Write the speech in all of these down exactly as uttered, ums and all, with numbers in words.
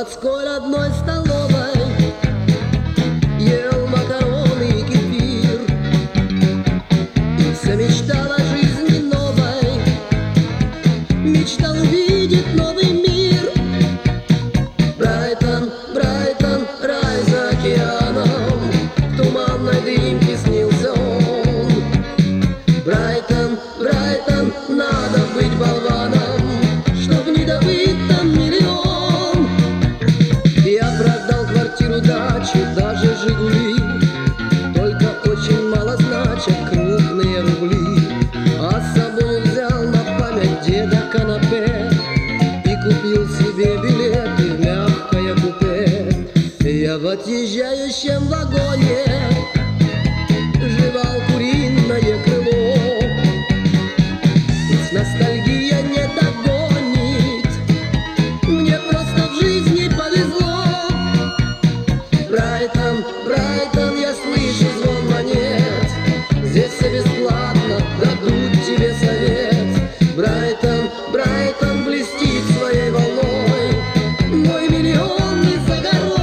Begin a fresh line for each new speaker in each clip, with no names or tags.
заводской родной столовой ел макароны и кефир, и все мечтал о жизни новой, мечтал увидеть новый мир. Брайтон, Брайтон, рай за океаном, в туманной дымке снился он. Брайтон, Брайтон, надо быть болваном, чтоб не добыть там миллион. Я продал квартиру, дачу, даже Жигули, только очень мало значат крупные рубли. А с собой взял на память деда канапе и купил себе билеты в мягкое купе. Я в отъезжающем вагоне жевал куриное крыло. Ведь ностальгия не догонит, мне просто в жизни повезло. Брайтон, Брайтон, я слышу звон монет, здесь все бесплатно, дадут тебе совет. Брайтон, Брайтон блестит своей волной, мой миллион не за горой.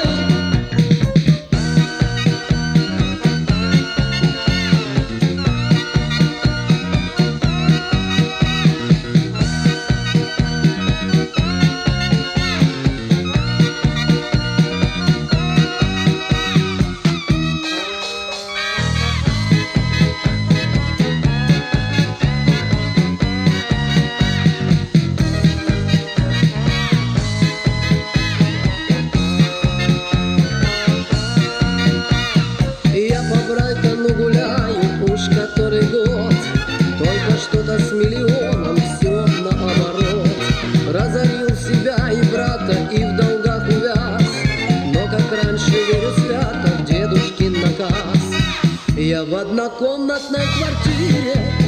Брайтону гуляю уж который год, только что-то с миллионом все наоборот. Разорил себя и брата, и в долгах увяз, но как раньше верю свято в дедушкин наказ. Я в однокомнатной квартире